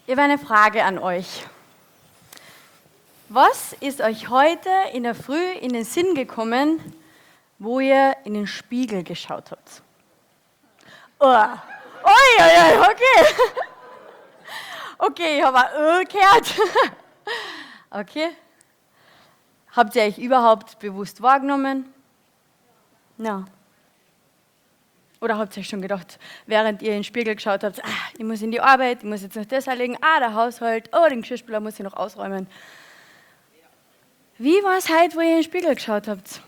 Ich habe eine Frage an euch. Was ist euch heute in der Früh in den Sinn gekommen, wo ihr in den Spiegel geschaut habt? Oh, okay. Okay, ich habe auch gehört. Okay. Habt ihr euch überhaupt bewusst wahrgenommen? Ja. Oder habt ihr euch schon gedacht, während ihr in den Spiegel geschaut habt, ich muss in die Arbeit, ich muss jetzt noch das erledigen, der Haushalt, den Geschirrspüler muss ich noch ausräumen. Wie war es heute, wo ihr in den Spiegel geschaut habt?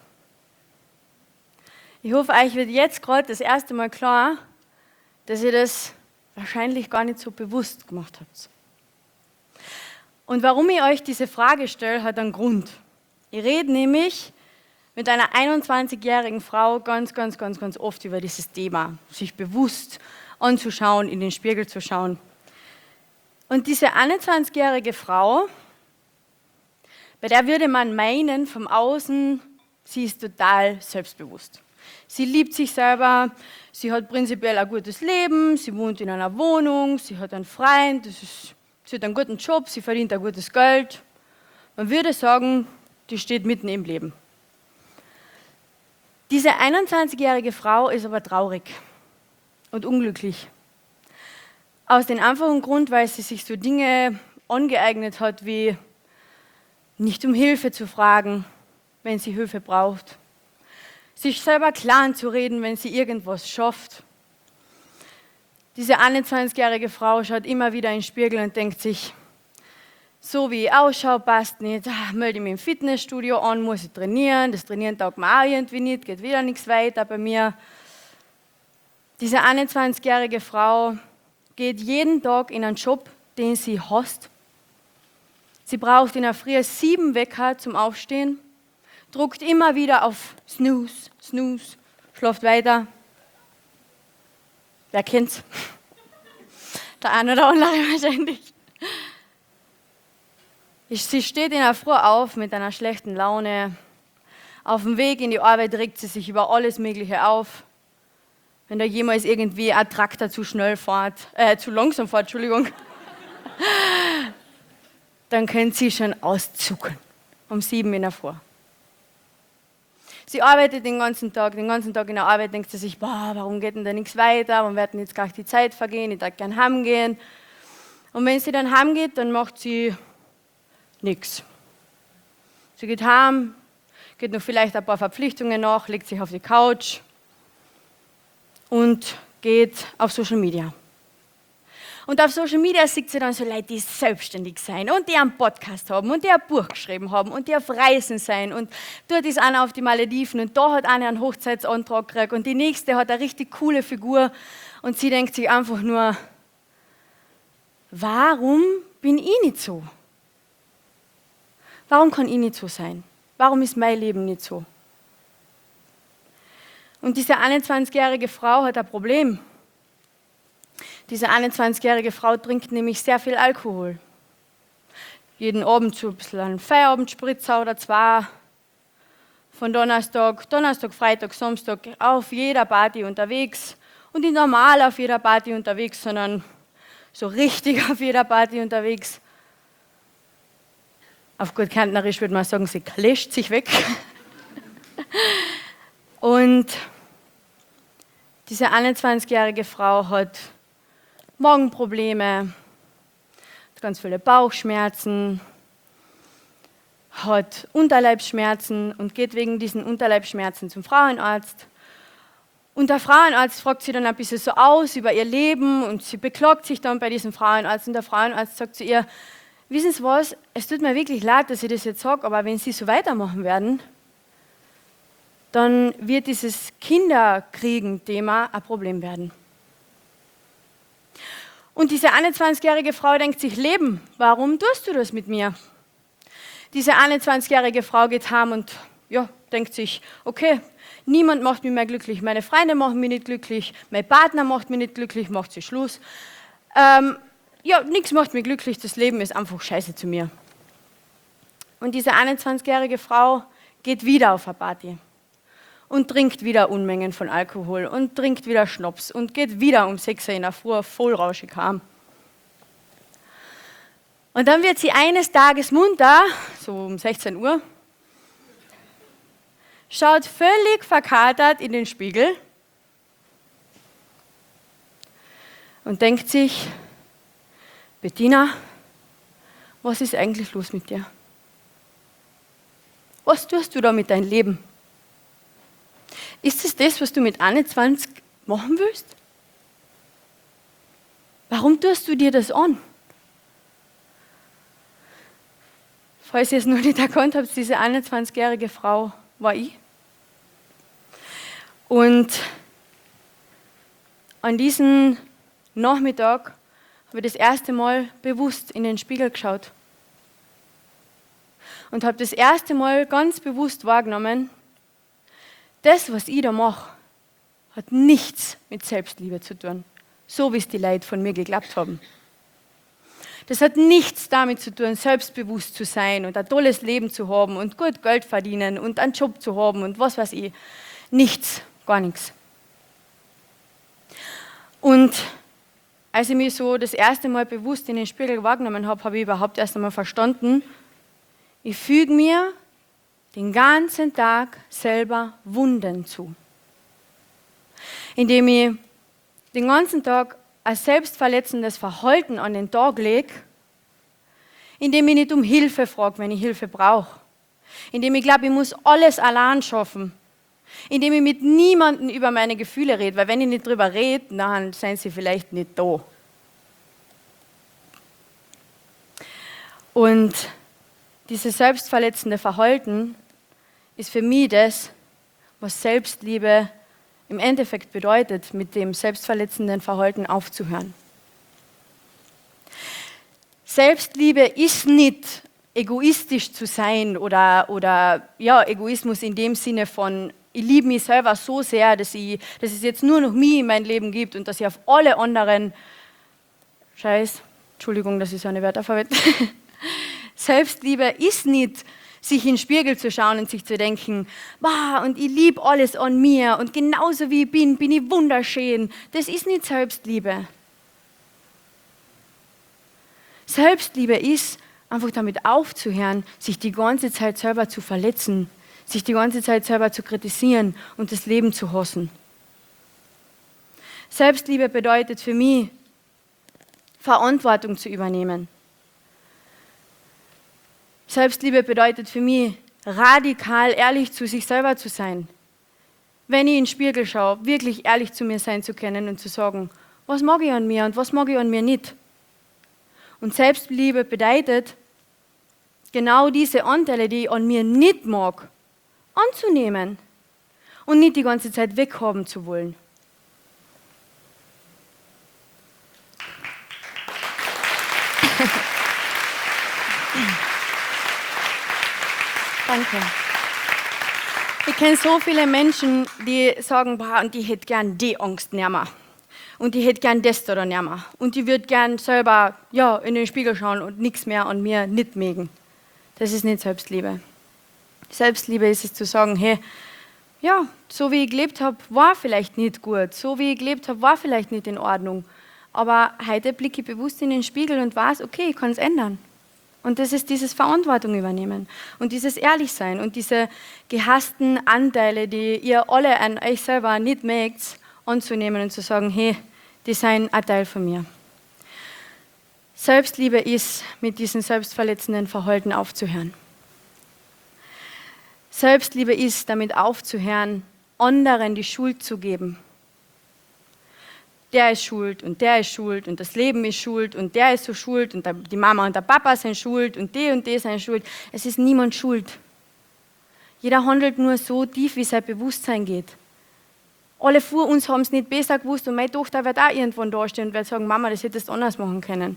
Ich hoffe, euch wird jetzt gerade das erste Mal klar, dass ihr das wahrscheinlich gar nicht so bewusst gemacht habt. Und warum ich euch diese Frage stelle, hat einen Grund. Ich rede nämlich mit einer 21-jährigen Frau ganz oft über dieses Thema, sich bewusst anzuschauen, in den Spiegel zu schauen. Und diese 21-jährige Frau, bei der würde man meinen, vom Außen, sie ist total selbstbewusst. Sie liebt sich selber, sie hat prinzipiell ein gutes Leben, sie wohnt in einer Wohnung, sie hat einen Freund, sie hat einen guten Job, sie verdient ein gutes Geld. Man würde sagen, die steht mitten im Leben. Diese 21-jährige Frau ist aber traurig und unglücklich. Aus dem einfachen Grund, weil sie sich so Dinge angeeignet hat, wie nicht um Hilfe zu fragen, wenn sie Hilfe braucht. Sich selber klein zu reden, wenn sie irgendwas schafft. Diese 21-jährige Frau schaut immer wieder in den Spiegel und denkt sich, so wie ich ausschaue, passt nicht, melde ich mich im Fitnessstudio an, muss ich trainieren, das Trainieren taugt mir auch irgendwie nicht, geht wieder nichts weiter bei mir. Diese 21-jährige Frau geht jeden Tag in einen Job, den sie hasst. Sie braucht in der Früh 7 Wecker zum Aufstehen, drückt immer wieder auf Snooze, schläft weiter. Wer kennt's? Der eine oder andere wahrscheinlich. Sie steht in der Früh auf mit einer schlechten Laune. Auf dem Weg in die Arbeit regt sie sich über alles Mögliche auf. Wenn da jemals irgendwie ein Traktor zu langsam fährt, Entschuldigung, dann können sie schon auszucken. Um 7 in der Früh. Sie arbeitet den ganzen Tag in der Arbeit, denkt sie sich, warum geht denn da nichts weiter, warum wird denn jetzt gleich die Zeit vergehen, ich darf gerne heimgehen. Und wenn sie dann heimgeht, dann macht sie nichts. Sie geht heim, geht noch vielleicht ein paar Verpflichtungen nach, legt sich auf die Couch und geht auf Social Media. Und auf Social Media sieht sie dann so Leute, die selbstständig sein und die einen Podcast haben und die ein Buch geschrieben haben und die auf Reisen sein. Und dort ist einer auf die Malediven und da hat einer einen Hochzeitsantrag gekriegt und die nächste hat eine richtig coole Figur. Und sie denkt sich einfach nur, warum bin ich nicht so? Warum kann ich nicht so sein? Warum ist mein Leben nicht so? Und diese 21-jährige Frau hat ein Problem. Diese 21-jährige Frau trinkt nämlich sehr viel Alkohol. Jeden Abend so ein bisschen einen Feierabendspritzer oder zwei. Von Donnerstag, Freitag, Samstag auf jeder Party unterwegs. Und nicht normal auf jeder Party unterwegs, sondern so richtig auf jeder Party unterwegs. Auf gut Kärntnerisch würde man sagen, sie kläscht sich weg. Und diese 21-jährige Frau hat Magenprobleme, hat ganz viele Bauchschmerzen, hat Unterleibsschmerzen und geht wegen diesen Unterleibsschmerzen zum Frauenarzt. Und der Frauenarzt fragt sie dann ein bisschen so aus über ihr Leben und sie beklagt sich dann bei diesem Frauenarzt und der Frauenarzt sagt zu ihr, wissen Sie was, es tut mir wirklich leid, dass ich das jetzt sage, aber wenn Sie so weitermachen werden, dann wird dieses Kinderkriegen-Thema ein Problem werden. Und diese 21-jährige Frau denkt sich, Leben, warum tust du das mit mir? Diese 21-jährige Frau geht heim und denkt sich, okay, niemand macht mich mehr glücklich, meine Freunde machen mich nicht glücklich, mein Partner macht mich nicht glücklich, macht sie Schluss. Nichts macht mich glücklich, das Leben ist einfach scheiße zu mir. Und diese 21-jährige Frau geht wieder auf eine Party und trinkt wieder Unmengen von Alkohol und trinkt wieder Schnaps und geht wieder um 6 Uhr in der Früh voll rauschig heim. Und dann wird sie eines Tages munter, so um 16 Uhr, schaut völlig verkatert in den Spiegel und denkt sich, Bettina, was ist eigentlich los mit dir? Was tust du da mit deinem Leben? Ist es das, was du mit 21 machen willst? Warum tust du dir das an? Falls ihr es noch nicht erkannt habt, diese 21-jährige Frau war ich. Und an diesem Nachmittag habe ich das erste Mal bewusst in den Spiegel geschaut. Und habe das erste Mal ganz bewusst wahrgenommen, das, was ich da mache, hat nichts mit Selbstliebe zu tun, so wie es die Leute von mir geglaubt haben. Das hat nichts damit zu tun, selbstbewusst zu sein und ein tolles Leben zu haben und gut Geld verdienen und einen Job zu haben und was weiß ich. Nichts, gar nichts. Und als ich mich so das erste Mal bewusst in den Spiegel wahrgenommen habe, habe ich überhaupt erst einmal verstanden, ich füge mir den ganzen Tag selber Wunden zu. Indem ich den ganzen Tag ein selbstverletzendes Verhalten an den Tag lege, indem ich nicht um Hilfe frage, wenn ich Hilfe brauche, indem ich glaube, ich muss alles allein schaffen, indem ich mit niemandem über meine Gefühle rede, weil wenn ich nicht drüber rede, dann sind sie vielleicht nicht da. Und dieses selbstverletzende Verhalten ist für mich das, was Selbstliebe im Endeffekt bedeutet, mit dem selbstverletzenden Verhalten aufzuhören. Selbstliebe ist nicht egoistisch zu sein oder Egoismus in dem Sinne von, ich liebe mich selber so sehr, dass es jetzt nur noch mich in mein Leben gibt und dass ich auf alle anderen Entschuldigung, dass ich so eine Wörter verwende. Selbstliebe ist nicht, sich in den Spiegel zu schauen und sich zu denken, wow, und ich liebe alles an mir und genauso wie ich bin ich wunderschön. Das ist nicht Selbstliebe. Selbstliebe ist, einfach damit aufzuhören, sich die ganze Zeit selber zu verletzen, sich die ganze Zeit selber zu kritisieren und das Leben zu hassen. Selbstliebe bedeutet für mich, Verantwortung zu übernehmen. Selbstliebe bedeutet für mich, radikal ehrlich zu sich selber zu sein. Wenn ich in den Spiegel schaue, wirklich ehrlich zu mir sein zu können und zu sagen, was mag ich an mir und was mag ich an mir nicht. Und Selbstliebe bedeutet, genau diese Anteile, die ich an mir nicht mag, anzunehmen und nicht die ganze Zeit weghaben zu wollen. Danke. Ich kenne so viele Menschen, die sagen, und ich hätte gern die Angst nicht mehr. Und ich hätte gern das oder nicht mehr. Und ich würde gern selber in den Spiegel schauen und nichts mehr an mir nicht mögen. Das ist nicht Selbstliebe. Selbstliebe ist es zu sagen, hey, so wie ich gelebt habe, war vielleicht nicht gut. So wie ich gelebt habe, war vielleicht nicht in Ordnung. Aber heute blicke ich bewusst in den Spiegel und weiß, okay, ich kann es ändern. Und das ist dieses Verantwortung übernehmen und dieses Ehrlichsein und diese gehassten Anteile, die ihr alle an euch selber nicht mögt, anzunehmen und zu sagen, hey, die sind ein Teil von mir. Selbstliebe ist, mit diesem selbstverletzenden Verhalten aufzuhören. Selbstliebe ist, damit aufzuhören, anderen die Schuld zu geben. Der ist schuld und der ist schuld und das Leben ist schuld und der ist so schuld und die Mama und der Papa sind schuld und die sind schuld. Es ist niemand schuld. Jeder handelt nur so tief, wie sein Bewusstsein geht. Alle vor uns haben es nicht besser gewusst und meine Tochter wird auch irgendwann dastehen und wird sagen, Mama, das hättest du anders machen können.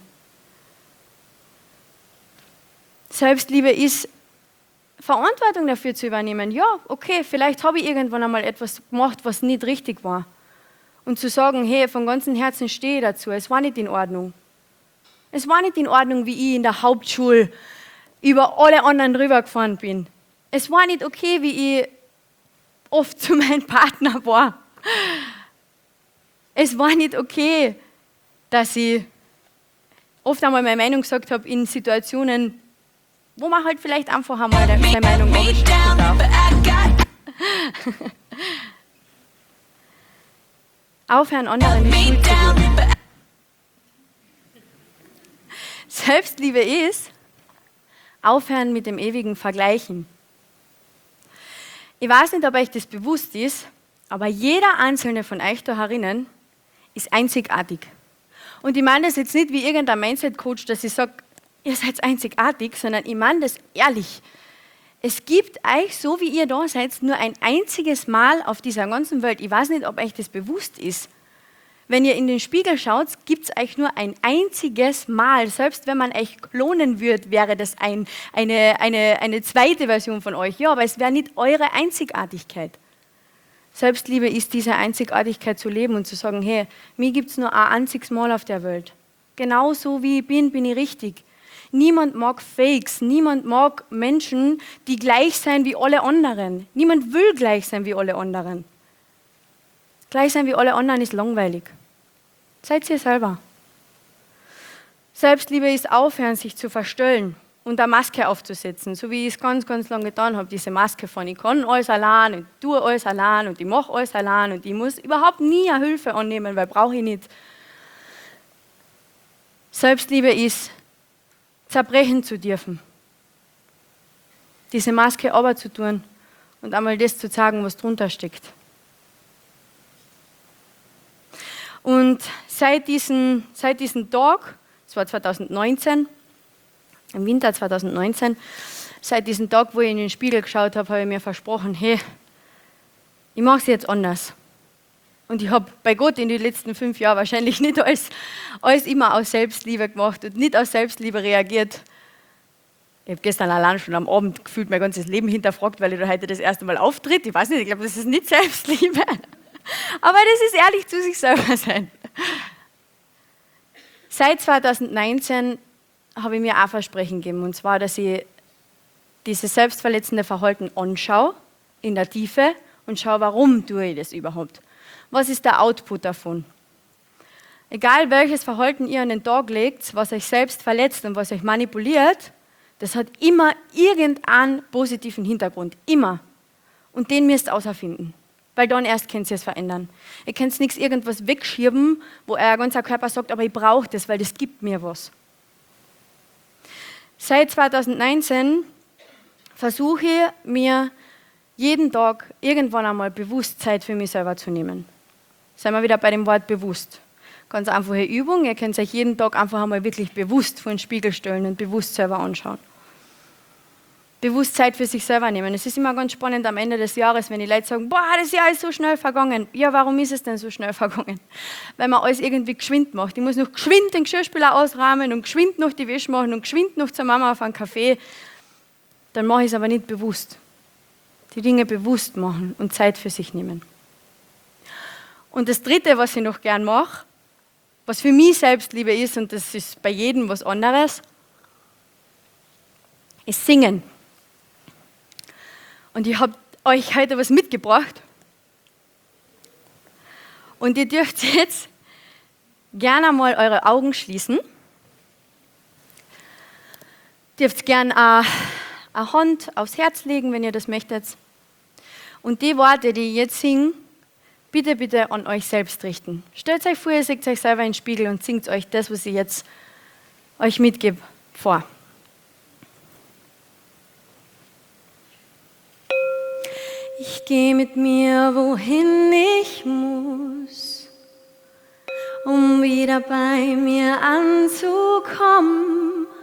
Selbstliebe ist, Verantwortung dafür zu übernehmen. Ja, okay, vielleicht habe ich irgendwann einmal etwas gemacht, was nicht richtig war. Und zu sagen, hey, von ganzem Herzen stehe ich dazu, es war nicht in Ordnung. Es war nicht in Ordnung, wie ich in der Hauptschule über alle anderen drüber gefahren bin. Es war nicht okay, wie ich oft zu meinem Partner war. Es war nicht okay, dass ich oft einmal meine Meinung gesagt habe in Situationen, wo man halt vielleicht einfach einmal seine Meinung absprechen darf. Aufhören, anderen die Schuld zu geben. Selbstliebe ist aufhören mit dem ewigen Vergleichen. Ich weiß nicht, ob euch das bewusst ist, aber jeder einzelne von euch da herinnen ist einzigartig. Und ich meine das jetzt nicht wie irgendein Mindset-Coach, dass ich sage, ihr seid einzigartig, sondern ich meine das ehrlich. Es gibt euch, so wie ihr da seid, nur ein einziges Mal auf dieser ganzen Welt. Ich weiß nicht, ob euch das bewusst ist. Wenn ihr in den Spiegel schaut, gibt es euch nur ein einziges Mal. Selbst wenn man euch klonen würde, wäre das eine zweite Version von euch. Ja, aber es wäre nicht eure Einzigartigkeit. Selbstliebe ist diese Einzigartigkeit zu leben und zu sagen, hey, mir gibt es nur ein einziges Mal auf der Welt. Genauso wie ich bin ich richtig. Niemand mag Fakes, niemand mag Menschen, die gleich sein wie alle anderen. Niemand will gleich sein wie alle anderen. Gleich sein wie alle anderen ist langweilig. Seid ihr selber. Selbstliebe ist aufhören, sich zu verstellen und eine Maske aufzusetzen, so wie ich es ganz, ganz lange getan habe, diese Maske von ich kann alles allein und tue alles allein und ich mache alles allein und ich muss überhaupt nie eine Hilfe annehmen, weil brauche ich nicht. Selbstliebe ist, zerbrechen zu dürfen. Diese Maske runterzutun und einmal das zu sagen, was drunter steckt. Und seit diesem Tag, das war 2019, im Winter 2019, seit diesem Tag, wo ich in den Spiegel geschaut habe, habe ich mir versprochen, hey, ich mache es jetzt anders. Und ich habe bei Gott in den letzten 5 Jahren wahrscheinlich nicht alles immer aus Selbstliebe gemacht und nicht aus Selbstliebe reagiert. Ich habe gestern allein schon am Abend gefühlt mein ganzes Leben hinterfragt, weil ich da heute das erste Mal auftritt. Ich weiß nicht, ich glaube, das ist nicht Selbstliebe. Aber das ist ehrlich zu sich selber sein. Seit 2019 habe ich mir auch Versprechen gegeben, und zwar, dass ich dieses selbstverletzende Verhalten anschaue, in der Tiefe, und schaue, warum tue ich das überhaupt? Was ist der Output davon? Egal welches Verhalten ihr an den Tag legt, was euch selbst verletzt und was euch manipuliert, das hat immer irgendeinen positiven Hintergrund. Immer. Und den müsst ihr herausfinden. Weil dann erst könnt ihr es verändern. Ihr könnt nichts irgendwas wegschieben, wo euer ganzer Körper sagt, aber ich brauche das, weil das gibt mir was. Seit 2019 versuche ich, mir jeden Tag irgendwann einmal bewusst Zeit für mich selber zu nehmen. Seien wir wieder bei dem Wort bewusst. Ganz einfache Übung, ihr könnt euch jeden Tag einfach einmal wirklich bewusst vor den Spiegel stellen und bewusst selber anschauen. Bewusst Zeit für sich selber nehmen. Es ist immer ganz spannend am Ende des Jahres, wenn die Leute sagen, boah, das Jahr ist so schnell vergangen. Ja, warum ist es denn so schnell vergangen? Weil man alles irgendwie geschwind macht. Ich muss noch geschwind den Geschirrspüler ausräumen und geschwind noch die Wäsche machen und geschwind noch zur Mama auf einen Kaffee. Dann mache ich es aber nicht bewusst. Die Dinge bewusst machen und Zeit für sich nehmen. Und das Dritte, was ich noch gern mache, was für mich Selbstliebe ist, und das ist bei jedem was anderes, ist Singen. Und ich habe euch heute was mitgebracht. Und ihr dürft jetzt gerne mal eure Augen schließen. Dürft gerne eine Hand aufs Herz legen, wenn ihr das möchtet. Und die Worte, die ich jetzt singe, bitte, bitte an euch selbst richten. Stellt euch vor, ihr seht euch selber in den Spiegel und singt euch das, was ich jetzt euch mitgebe, vor. Ich gehe mit mir, wohin ich muss, um wieder bei mir anzukommen.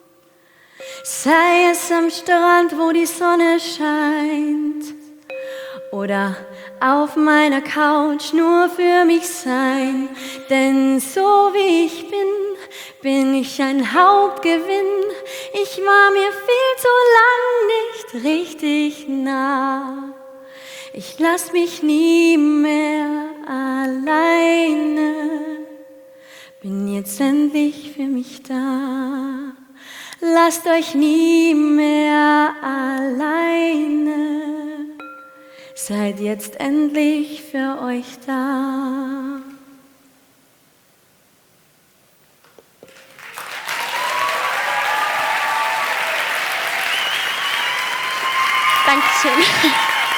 Sei es am Strand, wo die Sonne scheint, oder auf meiner Couch nur für mich sein. Denn so wie ich bin ich ein Hauptgewinn. Ich war mir viel zu lang nicht richtig nah. Ich lass mich nie mehr alleine, bin jetzt endlich für mich da. Lasst euch nie mehr alleine, seid jetzt endlich für euch da. Dankeschön.